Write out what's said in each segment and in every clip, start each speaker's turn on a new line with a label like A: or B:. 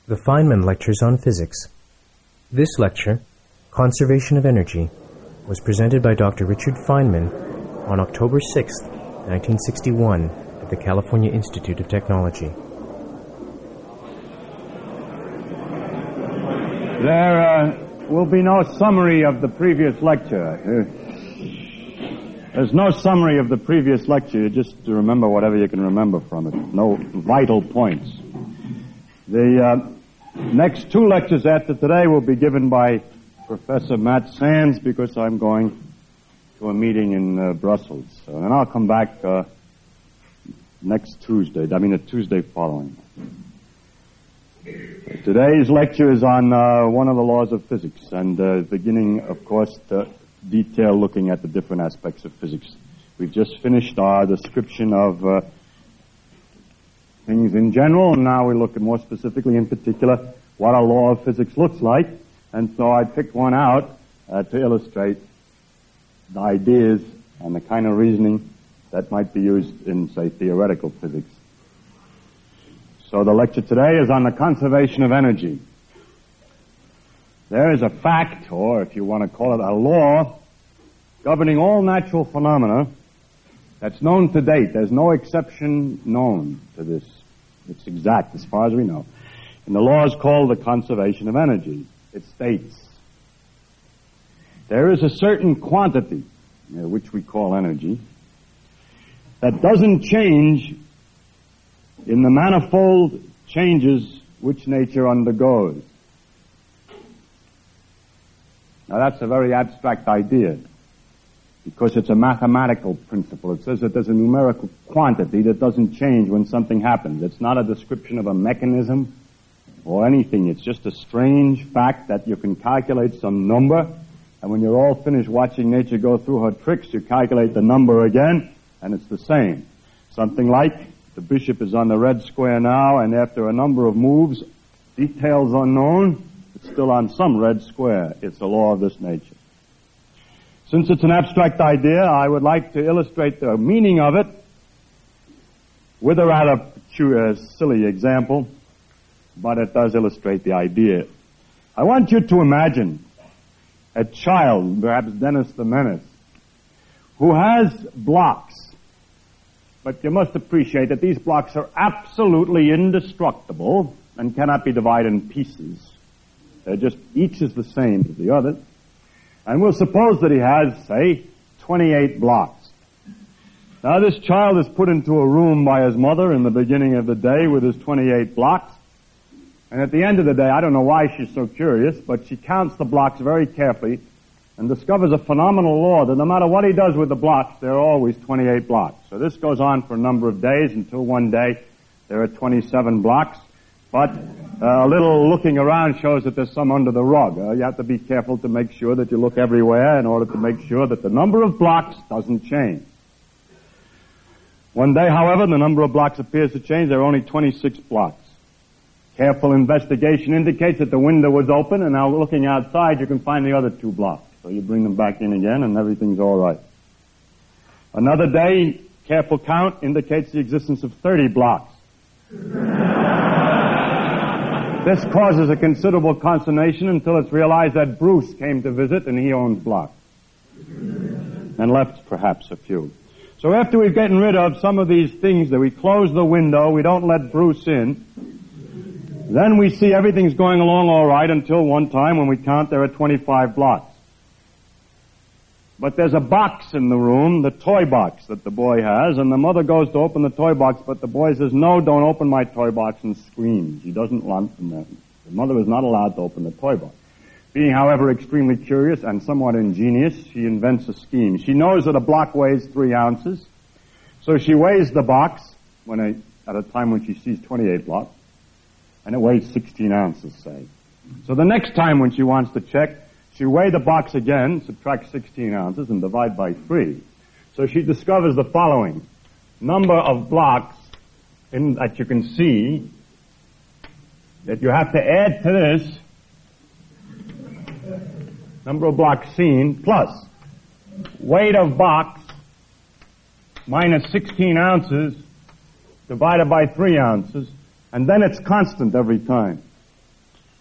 A: The Feynman Lectures on Physics. This lecture, Conservation of Energy, was presented by Dr. Richard Feynman on October 6, 1961, at the California Institute of Technology.
B: There will be no summary of the previous lecture. There's no summary of the previous lecture. You just remember whatever you can remember from it. No vital points. The next two lectures after today will be given by Professor Matt Sands because I'm going to a meeting in Brussels. And I'll come back next Tuesday, the Tuesday following. Today's lecture is on one of the laws of physics and beginning, of course, to detail looking at the different aspects of physics. We've just finished our description of things in general, and now we look at more specifically, in particular, what a law of physics looks like. And so I picked one out to illustrate the ideas and the kind of reasoning that might be used in, say, theoretical physics. So the lecture today is on the conservation of energy. There is a fact, or if you want to call it a law, governing all natural phenomena that's known to date. There's no exception known to this. It's exact as far as we know. And the law is called the conservation of energy. It states there is a certain quantity, which we call energy, that doesn't change in the manifold changes which nature undergoes. Now that's a very abstract idea because it's a mathematical principle. It says that there's a numerical quantity that doesn't change when something happens. It's not a description of a mechanism or anything. It's just a strange fact that you can calculate some number, and when you're all finished watching nature go through her tricks, you calculate the number again, and it's the same. Something like the bishop is on the red square now, and after a number of moves, details unknown, it's still on some red square. It's a law of this nature. Since it's an abstract idea, I would like to illustrate the meaning of it with a rather silly example, but it does illustrate the idea. I want you to imagine a child, perhaps Dennis the Menace, who has blocks. But you must appreciate that these blocks are absolutely indestructible and cannot be divided in pieces. They're just, each is the same as the other. And we'll suppose that he has, say, 28 blocks. Now this child is put into a room by his mother in the beginning of the day with his 28 blocks. And at the end of the day, I don't know why she's so curious, but she counts the blocks very carefully and discovers a phenomenal law that no matter what he does with the blocks, there are always 28 blocks. So this goes on for a number of days until one day there are 27 blocks. But a little looking around shows that there's some under the rug. You have to be careful to make sure that you look everywhere in order to make sure that the number of blocks doesn't change. One day, however, the number of blocks appears to change. There are only 26 blocks. Careful investigation indicates that the window was open, and now looking outside, you can find the other 2 blocks. So you bring them back in again, and everything's all right. Another day, careful count indicates the existence of 30 blocks. This causes a considerable consternation until it's realized that Bruce came to visit, and he owns blocks. And left, perhaps, a few. So after we've gotten rid of some of these things, that we close the window, we don't let Bruce in, then we see everything's going along all right until one time when we count there are 25 blocks. But there's a box in the room, the toy box that the boy has, and the mother goes to open the toy box, but the boy says, "No, don't open my toy box," and screams. He doesn't want them. The mother is not allowed to open the toy box. Being, however, extremely curious and somewhat ingenious, she invents a scheme. She knows that a block weighs 3 ounces, so she weighs the box at a time when she sees 28 blocks, and it weighs 16 ounces, say. So the next time when she wants to check, she weighs the box again, subtract 16 ounces, and divide by 3. So she discovers the following. Number of blocks that you can see that you have to add to this, number of blocks seen, plus weight of box minus 16 ounces divided by 3 ounces, and then it's constant every time.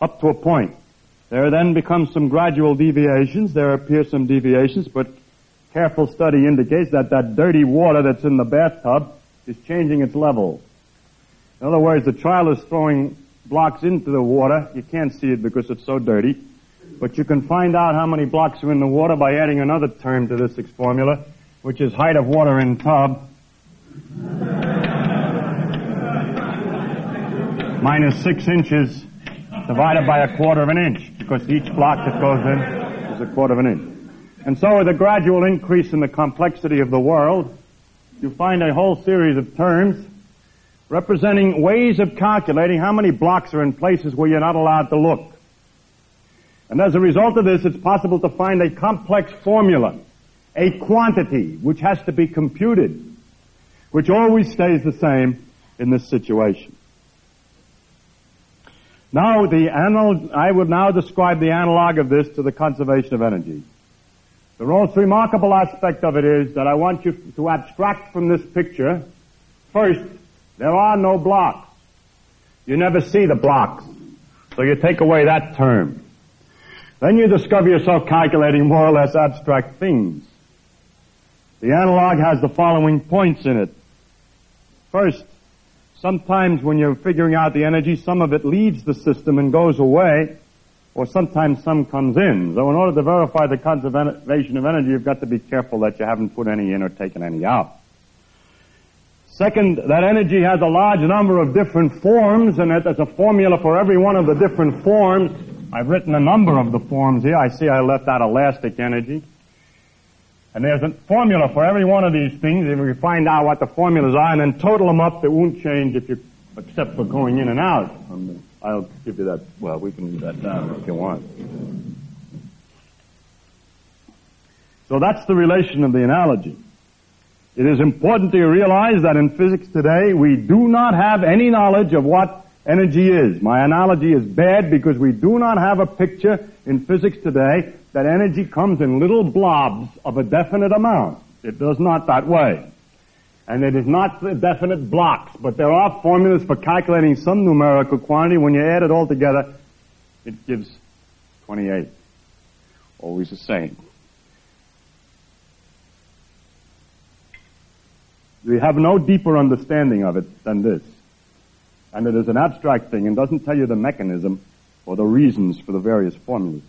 B: up to a point. There then becomes some gradual deviations. There appear some deviations, but careful study indicates that that dirty water that's in the bathtub is changing its level. In other words, the child is throwing blocks into the water. You can't see it because it's so dirty. But you can find out how many blocks are in the water by adding another term to this formula, which is height of water in tub minus 6 inches divided by a quarter of an inch, because each block that goes in is a quarter of an inch. And so with a gradual increase in the complexity of the world, you find a whole series of terms representing ways of calculating how many blocks are in places where you're not allowed to look. And as a result of this, it's possible to find a complex formula, a quantity, which has to be computed, which always stays the same in this situation. Now, I would now describe the analog of this to the conservation of energy. The most remarkable aspect of it is that I want you to abstract from this picture. First, there are no blocks. You never see the blocks. So you take away that term. Then you discover yourself calculating more or less abstract things. The analog has the following points in it. First, sometimes when you're figuring out the energy, some of it leaves the system and goes away, or sometimes some comes in. So in order to verify the conservation of energy, you've got to be careful that you haven't put any in or taken any out. Second, that energy has a large number of different forms, and that there's a formula for every one of the different forms. I've written a number of the forms here. I see I left out elastic energy. And there's a formula for every one of these things. If we find out what the formulas are and then total them up, they won't change except for going in and out. I'll give you that. Well, we can do that down if you want. So that's the relation of the analogy. It is important to realize that in physics today, we do not have any knowledge of what energy is. My analogy is bad because we do not have a picture in physics today that energy comes in little blobs of a definite amount. It does not that way. And it is not definite blocks, but there are formulas for calculating some numerical quantity. When you add it all together, it gives 28. Always the same. We have no deeper understanding of it than this. And it is an abstract thing and doesn't tell you the mechanism or the reasons for the various formulas.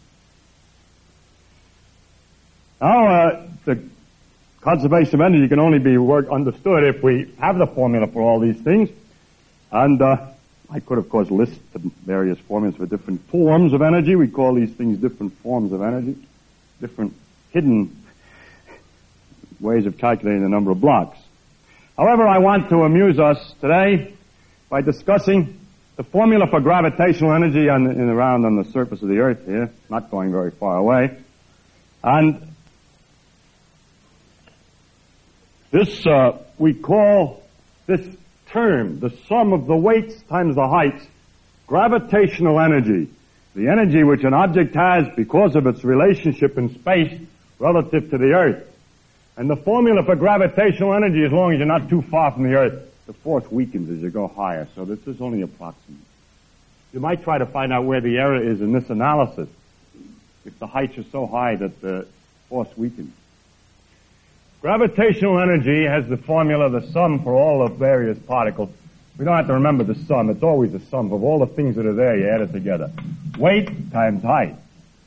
B: Now, the conservation of energy can only be understood if we have the formula for all these things. And I could, of course, list the various formulas for different forms of energy. We call these things different forms of energy, different hidden ways of calculating the number of blocks. However, I want to amuse us today by discussing the formula for gravitational energy around on the surface of the Earth here, not going very far away. And this, we call this term, the sum of the weights times the heights, gravitational energy. The energy which an object has because of its relationship in space relative to the Earth. And the formula for gravitational energy, as long as you're not too far from the Earth, the force weakens as you go higher, so this is only approximate. You might try to find out where the error is in this analysis, if the heights are so high that the force weakens. Gravitational energy has the formula, the sum for all the various particles. We don't have to remember the sum. It's always the sum of all the things that are there. You add it together. Weight times height.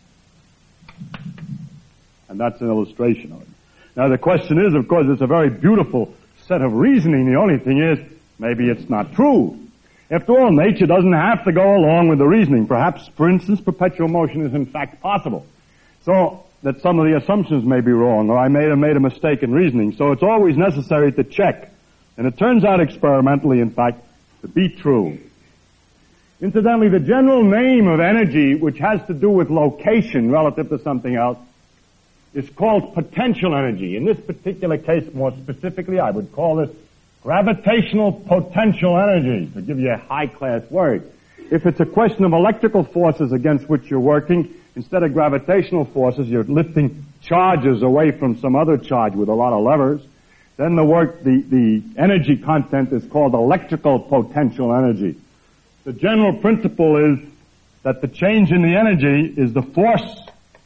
B: And that's an illustration of it. Now the question is, of course, it's a very beautiful set of reasoning. The only thing is, maybe it's not true. After all, nature doesn't have to go along with the reasoning. Perhaps, for instance, perpetual motion is in fact possible. So that some of the assumptions may be wrong, or I may have made a mistake in reasoning. So it's always necessary to check. And it turns out experimentally, in fact, to be true. Incidentally, the general name of energy, which has to do with location relative to something else, is called potential energy. In this particular case, more specifically, I would call this gravitational potential energy, to give you a high-class word. If it's a question of electrical forces against which you're working, instead of gravitational forces, you're lifting charges away from some other charge with a lot of levers, then the energy content is called electrical potential energy. The general principle is that the change in the energy is the force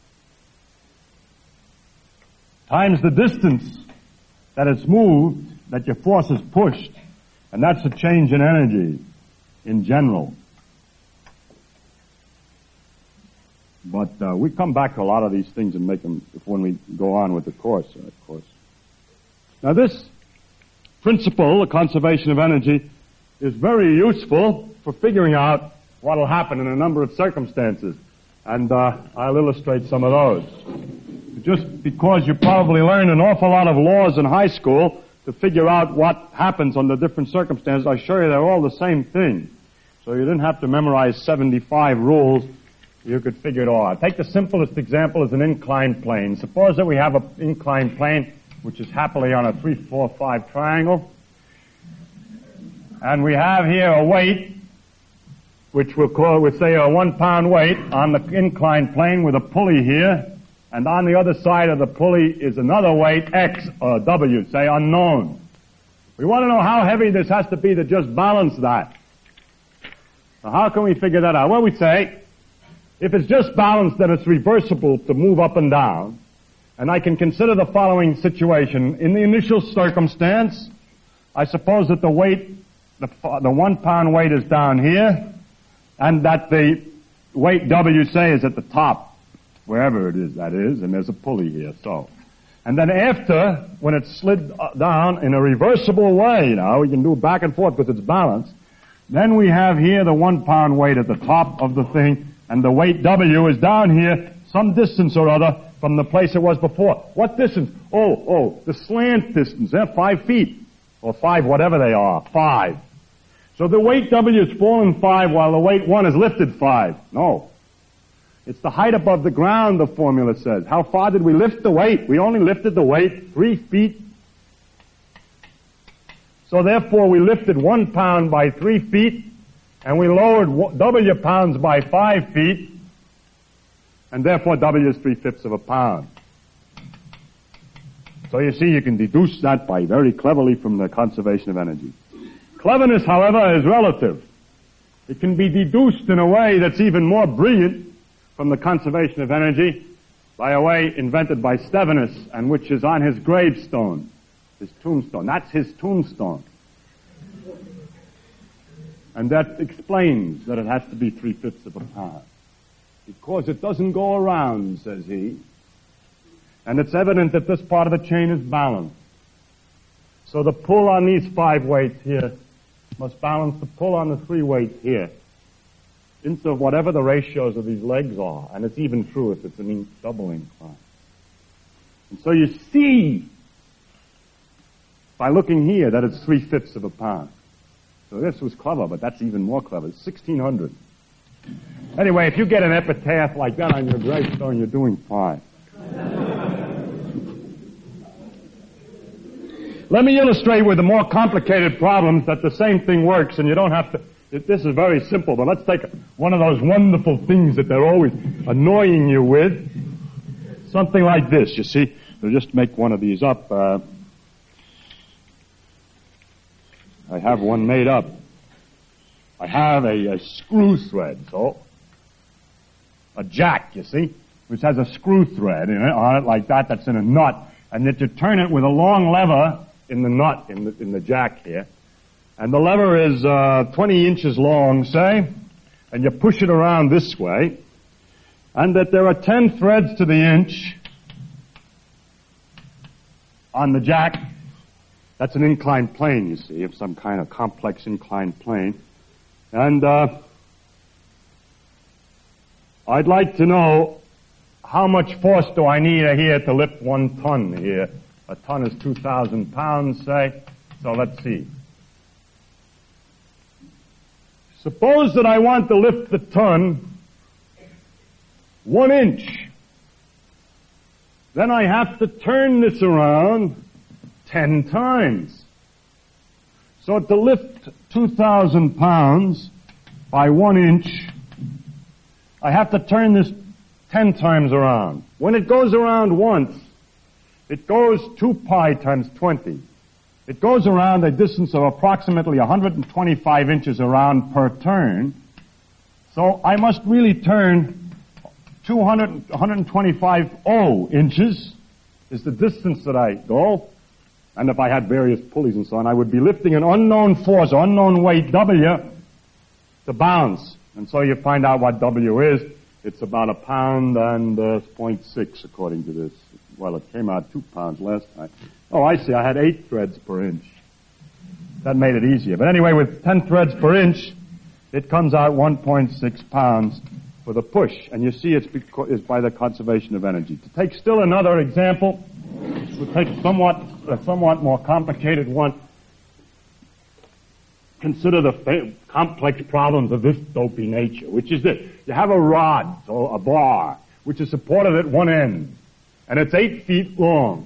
B: times the distance that it's moved, that your force is pushed, and that's a change in energy in general. But we come back to a lot of these things and make them when we go on with the course, of course. Now this principle, the conservation of energy, is very useful for figuring out what will happen in a number of circumstances. And I'll illustrate some of those. Just because you probably learned an awful lot of laws in high school to figure out what happens under different circumstances, I assure you they're all the same thing. So you didn't have to memorize 75 rules. You could figure it all out. Take the simplest example as an inclined plane. Suppose that we have an inclined plane which is happily on a 3, 4, 5 triangle. And we have here a weight, which we'll say a 1 pound weight on the inclined plane with a pulley here. And on the other side of the pulley is another weight, X or W, say unknown. We want to know how heavy this has to be to just balance that. So how can we figure that out? Well, we say, if it's just balanced, then it's reversible to move up and down. And I can consider the following situation. In the initial circumstance, I suppose that the weight, the 1 pound weight is down here, and that the weight W, say, is at the top, wherever it is, that is, and there's a pulley here, so. And then after, when it's slid down in a reversible way, we can do it back and forth because it's balanced, then we have here the 1 pound weight at the top of the thing, and the weight W is down here, some distance or other, from the place it was before. What distance? The slant distance, 5 feet, or 5, whatever they are, 5. So the weight W is fallen 5 while the weight 1 is lifted 5. No. It's the height above the ground, the formula says. How far did we lift the weight? We only lifted the weight 3 feet. So therefore we lifted 1 pound by 3 feet, and we lowered W pounds by 5 feet, and therefore W is 3/5 of a pound. So you see, you can deduce that by very cleverly from the conservation of energy. Cleverness, however, is relative. It can be deduced in a way that's even more brilliant from the conservation of energy by a way invented by Stevinus, and which is on his gravestone, his tombstone. That's his tombstone. And that explains that it has to be 3/5 of a pound. Because it doesn't go around, says he. And it's evident that this part of the chain is balanced. So the pull on these 5 weights here must balance the pull on the 3 weights here into whatever the ratios of these legs are. And it's even true if it's a double incline. And so you see, by looking here, that it's 3/5 of a pound. So this was clever, but that's even more clever. It's 1600. Anyway, if you get an epitaph like that on your gravestone, you're doing fine. Let me illustrate with the more complicated problems that the same thing works, and you don't have to. This is very simple, but let's take one of those wonderful things that they're always annoying you with. Something like this, you see. They'll just make one of these up. I have one made up. I have a screw thread, so a jack, you see, which has a screw thread on it like that, that's in a nut, and that you turn it with a long lever in the nut, in the jack here, and the lever is 20 inches long, say, and you push it around this way, and that there are 10 threads to the inch on the jack. That's an inclined plane, you see, of some kind of complex inclined plane. And I'd like to know how much force do I need here to lift 1 ton here. A ton is 2,000 pounds, say. So let's see. Suppose that I want to lift the ton 1 inch. Then I have to turn this around 10 times. So to lift 2,000 pounds by 1 inch, I have to turn this 10 times around. When it goes around once, it goes 2 pi times 20. It goes around a distance of approximately 125 inches around per turn. So I must really turn 125 inches is the distance that I go. And if I had various pulleys and so on, I would be lifting an unknown force, unknown weight, W, to balance. And so you find out what W is. It's about 1 pound and 0.6 according to this. Well, it came out 2 pounds last time. Oh, I see. I had 8 threads per inch. That made it easier. But anyway, with 10 threads per inch, it comes out 1.6 pounds for the push. And you see it's by the conservation of energy. To take still another example, we'll take a somewhat more complicated one. Consider the complex problems of this dopey nature, which is this. You have a rod, or a bar, which is supported at one end, and it's 8 feet long.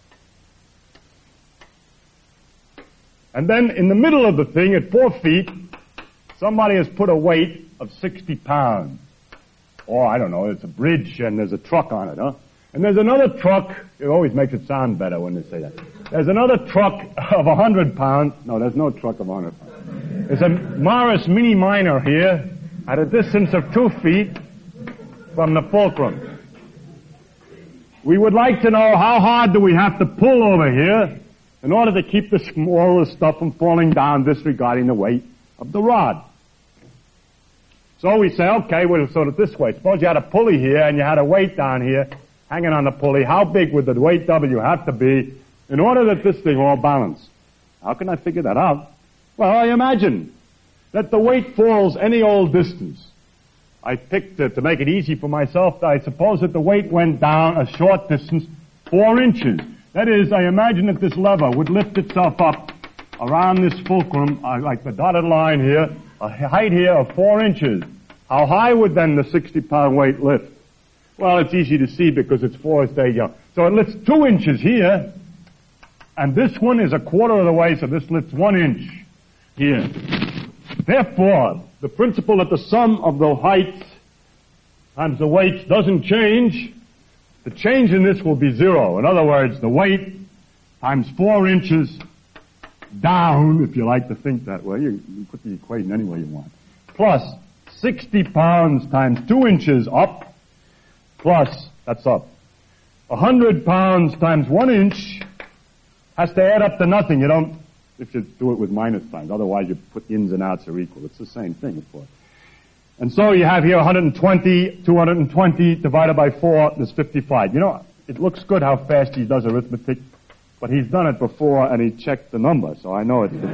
B: And then in the middle of the thing, at 4 feet, somebody has put a weight of 60 pounds. Or, I don't know, it's a bridge and there's a truck on it, huh? And there's another truck, it always makes it sound better when they say that. There's another truck of 100 pounds. No, there's no truck of 100 pounds. There's a Morris Mini Miner here at a distance of 2 feet from the fulcrum. We would like to know how hard do we have to pull over here in order to keep the smallest stuff from falling down, disregarding the weight of the rod. So we say, okay, we'll sort it this way. Suppose you had a pulley here and you had a weight down here hanging on the pulley. How big would the weight W have to be in order that this thing all balance? How can I figure that out? Well, I imagine that the weight falls any old distance. I picked to make it easy for myself, I suppose that the weight went down a short distance, 4 inches. That is, I imagine that this lever would lift itself up around this fulcrum, like the dotted line here, a height here of 4 inches. How high would then the 60-pound weight lift? Well, it's easy to see because it's 4 as they go. So it lifts 2 inches here, and this one is a quarter of the way, so this lifts 1 inch here. Therefore, the principle that the sum of the heights times the weights doesn't change, the change in this will be 0. In other words, the weight times 4 inches down, if you like to think that way. You can put the equation any way you want. Plus 60 pounds times 2 inches up, plus, that's up. 100 pounds times 1 inch has to add up to nothing. You don't, if you do it with minus signs. Otherwise, you put the ins and outs are equal. It's the same thing, of course. And so you have here 120, 220 divided by 4 is 55. You know, it looks good how fast he does arithmetic, but he's done it before and he checked the number, so I know it's good.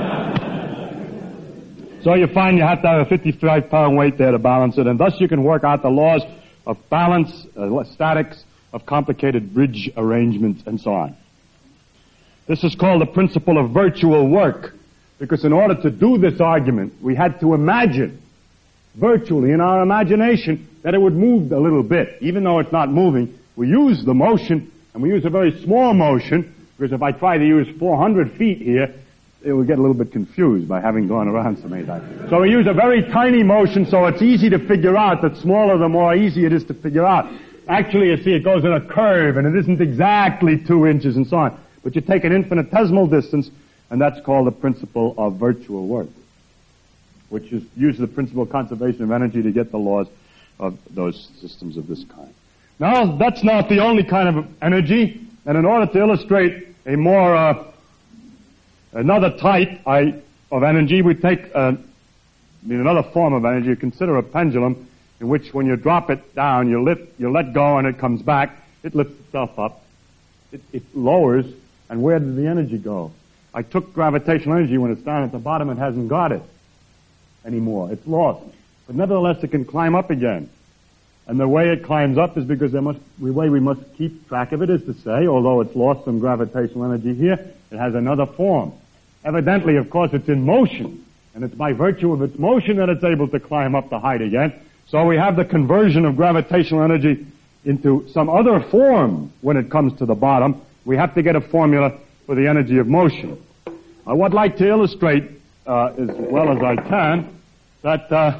B: So you find you have to have a 55-pound weight there to balance it, and thus you can work out the laws of balance, statics, of complicated bridge arrangements, and so on. This is called the principle of virtual work, because in order to do this argument, we had to imagine, virtually in our imagination, that it would move a little bit. Even though it's not moving, we use the motion, and we use a very small motion, because if I try to use 400 feet here, it would get a little bit confused by having gone around so many times. So we use a very tiny motion, so it's easy to figure out. The smaller, the more easy it is to figure out. Actually, you see, it goes in a curve, and it isn't exactly 2 inches and so on. But you take an infinitesimal distance, and that's called the principle of virtual work, which uses the principle of conservation of energy to get the laws of those systems of this kind. Now, that's not the only kind of energy, and in order to illustrate a more, another type of energy, we take another form of energy. You consider a pendulum in which when you drop it down, you let go and it comes back. It lifts itself up. It lowers, and where did the energy go? I took gravitational energy when it's down at the bottom. It hasn't got it anymore. It's lost. But nevertheless, it can climb up again. And the way it climbs up is because the way we must keep track of it is to say, although it's lost some gravitational energy here, it has another form. Evidently, of course, it's in motion. And it's by virtue of its motion that it's able to climb up the height again. So we have the conversion of gravitational energy into some other form when it comes to the bottom. We have to get a formula for the energy of motion. I would like to illustrate, as well as I can, that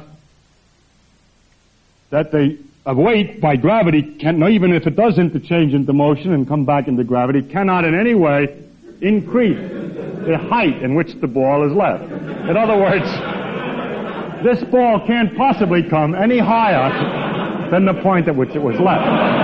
B: the weight by gravity can, even if it does interchange into motion and come back into gravity, cannot in any way increase the height in which the ball is left. In other words, this ball can't possibly come any higher than the point at which it was left.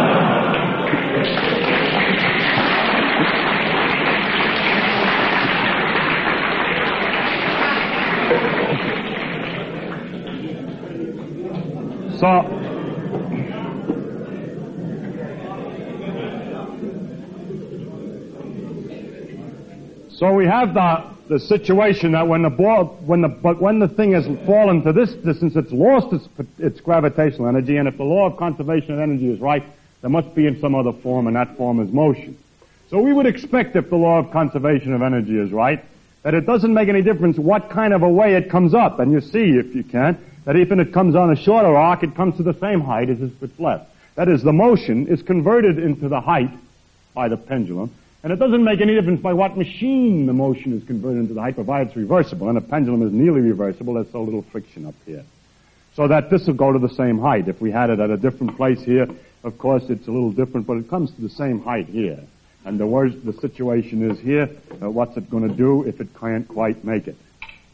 B: So we have the situation that when the thing has fallen to this distance, it's lost its gravitational energy, and if the law of conservation of energy is right, there must be in some other form, and that form is motion. So we would expect, if the law of conservation of energy is right, that it doesn't make any difference what kind of a way it comes up. And you see, if you can, that even if it comes on a shorter arc, it comes to the same height as if it's left. That is, the motion is converted into the height by the pendulum, and it doesn't make any difference by what machine the motion is converted into the height, provided it's reversible. And a pendulum is nearly reversible. There's so little friction up here. So that this will go to the same height. If we had it at a different place here, of course, it's a little different, but it comes to the same height here. And the situation is here, what's it going to do if it can't quite make it?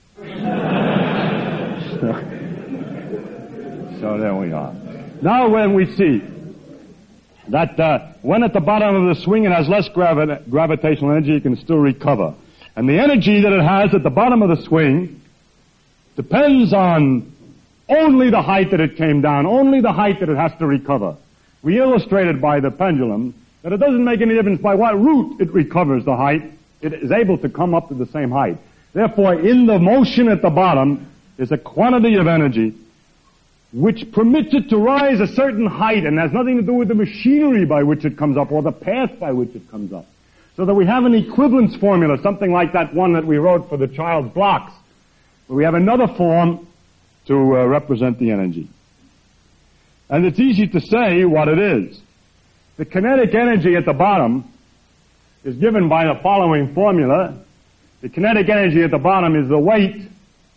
B: So there we are. Now when we see that when at the bottom of the swing it has less gravitational energy, it can still recover. And the energy that it has at the bottom of the swing depends on only the height that it came down, only the height that it has to recover. We illustrated by the pendulum that it doesn't make any difference by what route it recovers the height. It is able to come up to the same height. Therefore, in the motion at the bottom is a quantity of energy which permits it to rise a certain height, and has nothing to do with the machinery by which it comes up or the path by which it comes up. So that we have an equivalence formula, something like that one that we wrote for the child's blocks. But we have another form to represent the energy. And it's easy to say what it is. The kinetic energy at the bottom is given by the following formula. The kinetic energy at the bottom is the weight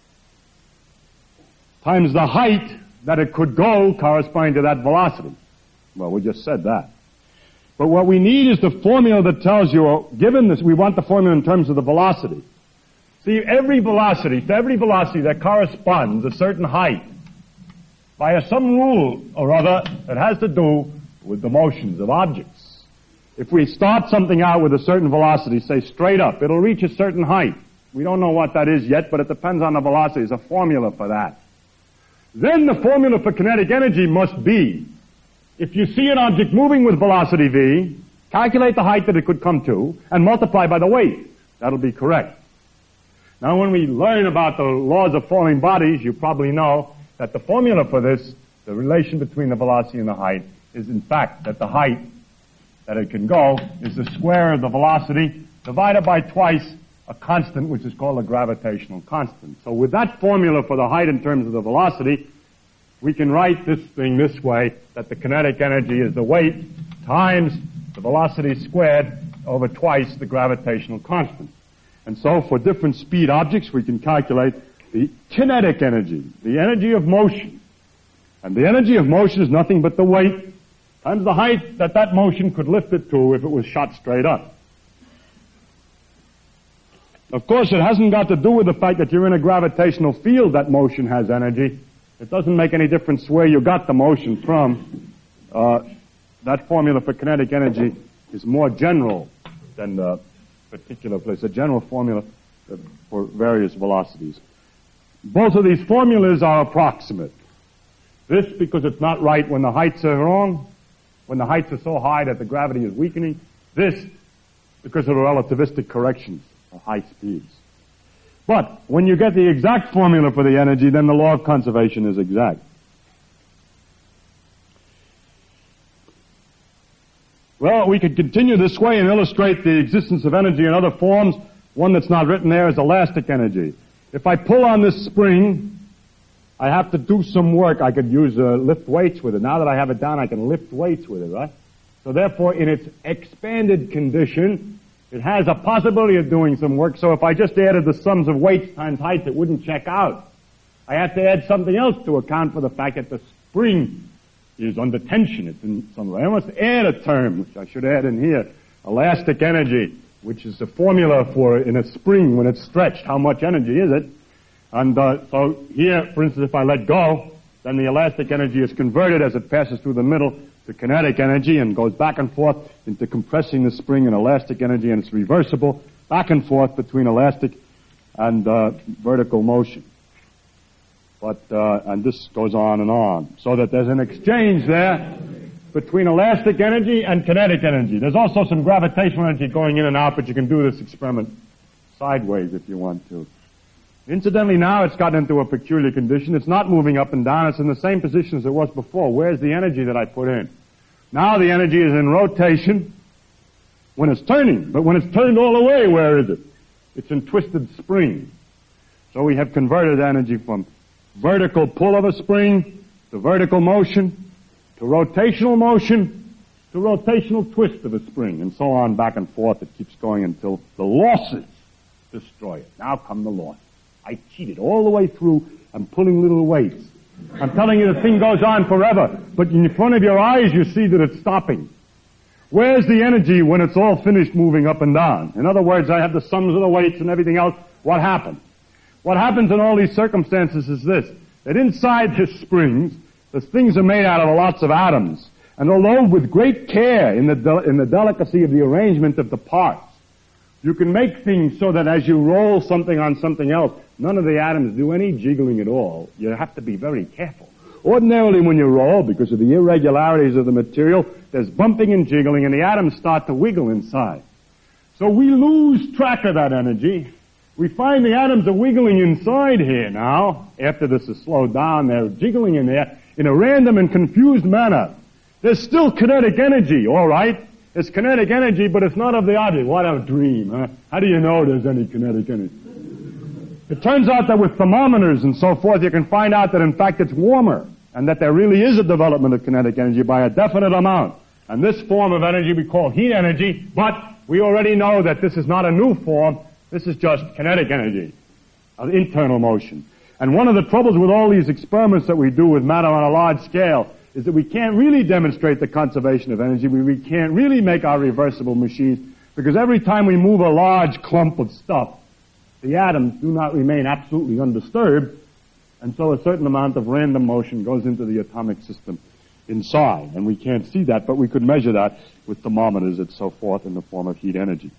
B: times the height that it could go corresponding to that velocity. Well, we just said that. But what we need is the formula that tells you, given this, we want the formula in terms of the velocity. See, to every velocity that corresponds a certain height by some rule or other that has to do with the motions of objects. If we start something out with a certain velocity, say straight up, it'll reach a certain height. We don't know what that is yet, but it depends on the velocity. There's a formula for that. Then the formula for kinetic energy must be, if you see an object moving with velocity v, calculate the height that it could come to, and multiply by the weight. That'll be correct. Now when we learn about the laws of falling bodies, you probably know that the formula for this, the relation between the velocity and the height, is in fact that the height that it can go is the square of the velocity divided by twice a constant which is called a gravitational constant. So with that formula for the height in terms of the velocity, we can write this thing this way, that the kinetic energy is the weight times the velocity squared over twice the gravitational constant. And so for different speed objects, we can calculate the kinetic energy, the energy of motion. And the energy of motion is nothing but the weight times the height that that motion could lift it to if it was shot straight up. Of course, it hasn't got to do with the fact that you're in a gravitational field that motion has energy. It doesn't make any difference where you got the motion from. That formula for kinetic energy is more general than the particular place, a general formula for various velocities. Both of these formulas are approximate. This because it's not right when the heights are wrong, when the heights are so high that the gravity is weakening. This because of the relativistic corrections of high speeds. But when you get the exact formula for the energy, then the law of conservation is exact. Well, we could continue this way and illustrate the existence of energy in other forms. One that's not written there is elastic energy. If I pull on this spring, I have to do some work. I could use lift weights with it. Now that I have it down, I can lift weights with it, right? So therefore, in its expanded condition, it has a possibility of doing some work. So if I just added the sums of weights times heights, it wouldn't check out. I have to add something else to account for the fact that the spring is under tension. It's in some way. I must add a term, which I should add in here, elastic energy, which is the formula for in a spring when it's stretched. How much energy is it? And so here, for instance, if I let go, then the elastic energy is converted as it passes through the middle to kinetic energy and goes back and forth into compressing the spring and elastic energy, and it's reversible back and forth between elastic and vertical motion. But and this goes on, so that there's an exchange there between elastic energy and kinetic energy. There's also some gravitational energy going in and out, but you can do this experiment sideways if you want to. Incidentally, now it's gotten into a peculiar condition. It's not moving up and down. It's in the same position as it was before. Where's the energy that I put in? Now the energy is in rotation when it's turning. But when it's turned all the way, where is it? It's in twisted spring. So we have converted energy from vertical pull of a spring to vertical motion to rotational motion to rotational twist of a spring, and so on back and forth. It keeps going until the losses destroy it. Now come the losses. I cheated all the way through. I'm pulling little weights. I'm telling you the thing goes on forever, but in front of your eyes you see that it's stopping. Where's the energy when it's all finished moving up and down? In other words, I have the sums of the weights and everything else. What happens? What happens in all these circumstances is this, that inside the springs, the things are made out of lots of atoms. And although with great care in the delicacy of the arrangement of the parts, you can make things so that as you roll something on something else, none of the atoms do any jiggling at all. You have to be very careful. Ordinarily when you roll, because of the irregularities of the material, there's bumping and jiggling and the atoms start to wiggle inside. So we lose track of that energy. We find the atoms are wiggling inside here now. After this is slowed down, they're jiggling in there in a random and confused manner. There's still kinetic energy, all right. It's kinetic energy, but it's not of the object. What a dream, huh? How do you know there's any kinetic energy? It turns out that with thermometers and so forth, you can find out that in fact it's warmer, and that there really is a development of kinetic energy by a definite amount. And this form of energy we call heat energy, but we already know that this is not a new form. This is just kinetic energy, of internal motion. And one of the troubles with all these experiments that we do with matter on a large scale is that we can't really demonstrate the conservation of energy. We can't really make our reversible machines, because every time we move a large clump of stuff, the atoms do not remain absolutely undisturbed, and so a certain amount of random motion goes into the atomic system inside. And we can't see that, but we could measure that with thermometers and so forth in the form of heat energy.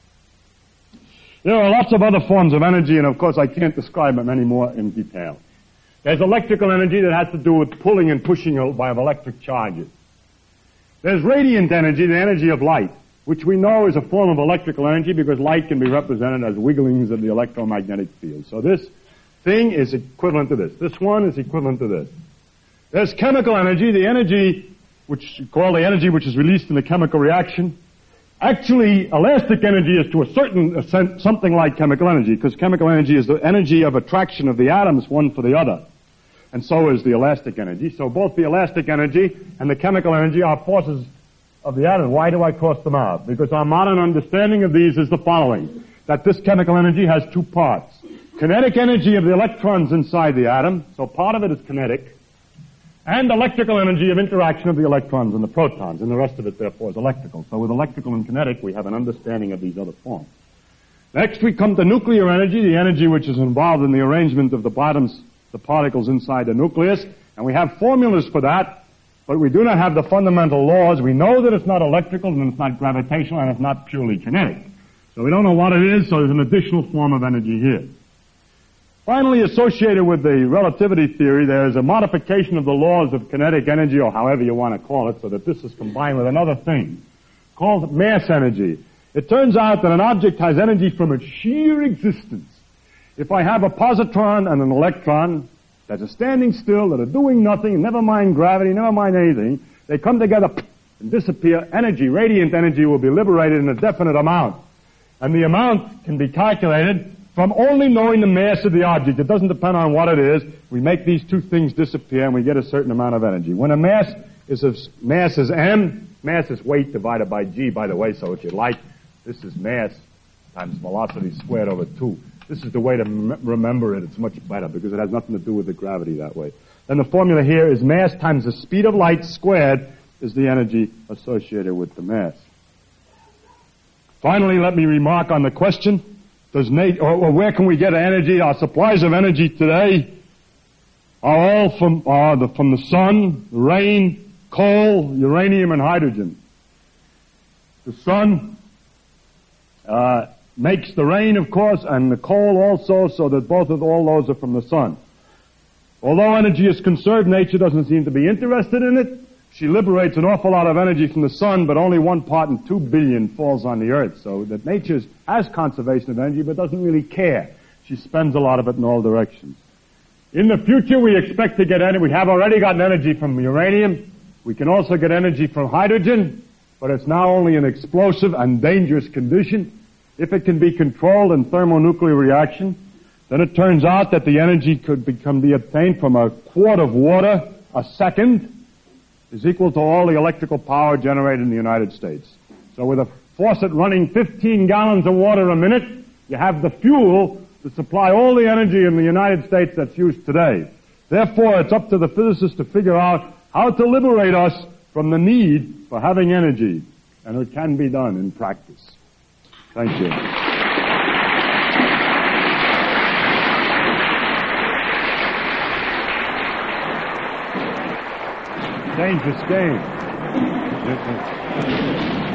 B: There are lots of other forms of energy, and of course I can't describe them any more in detail. There's electrical energy that has to do with pulling and pushing of electric charges. There's radiant energy, the energy of light, which we know is a form of electrical energy because light can be represented as wigglings of the electromagnetic field. So this thing is equivalent to this. This one is equivalent to this. There's chemical energy, the energy which called the energy which is released in the chemical reaction. Actually, elastic energy is to a certain extent something like chemical energy, because chemical energy is the energy of attraction of the atoms one for the other. And so is the elastic energy. So both the elastic energy and the chemical energy are forces of the atom. Why do I cross them out? Because our modern understanding of these is the following, that this chemical energy has two parts. Kinetic energy of the electrons inside the atom, so part of it is kinetic, and electrical energy of interaction of the electrons and the protons, and the rest of it, therefore, is electrical. So with electrical and kinetic, we have an understanding of these other forms. Next, we come to nuclear energy, the energy which is involved in the arrangement of the particles inside the nucleus, and we have formulas for that, but we do not have the fundamental laws. We know that it's not electrical, and it's not gravitational, and it's not purely kinetic. So we don't know what it is, so there's an additional form of energy here. Finally, associated with the relativity theory, there is a modification of the laws of kinetic energy, or however you want to call it, so that this is combined with another thing called mass energy. It turns out that an object has energy from its sheer existence. If I have a positron and an electron that are standing still, that are doing nothing, never mind gravity, never mind anything, they come together and disappear. Energy, radiant energy, will be liberated in a definite amount. And the amount can be calculated from only knowing the mass of the object. It doesn't depend on what it is. We make these two things disappear and we get a certain amount of energy. When a mass is m, mass is weight divided by g, by the way, so if you like, this is mass times velocity squared over 2. This is the way to remember it. It's much better because it has nothing to do with the gravity that way. Then the formula here is mass times the speed of light squared is the energy associated with the mass. Finally, let me remark on the question, or where can we get energy? Our supplies of energy today are all from the sun, rain, coal, uranium, and hydrogen. The sun makes the rain, of course, and the coal also, so that all those are from the sun. Although energy is conserved, nature doesn't seem to be interested in it. She liberates an awful lot of energy from the sun, but only 1 part in 2 billion falls on the earth, so that nature has conservation of energy, but doesn't really care. She spends a lot of it in all directions. In the future, we expect to get energy. We have already gotten energy from uranium. We can also get energy from hydrogen, but it's now only an explosive and dangerous condition. If it can be controlled in thermonuclear reaction, then it turns out that the energy can be obtained from a quart of water a second is equal to all the electrical power generated in the United States. So with a faucet running 15 gallons of water a minute, you have the fuel to supply all the energy in the United States that's used today. Therefore, it's up to the physicists to figure out how to liberate us from the need for having energy. And it can be done in practice. Thank you. Dangerous game.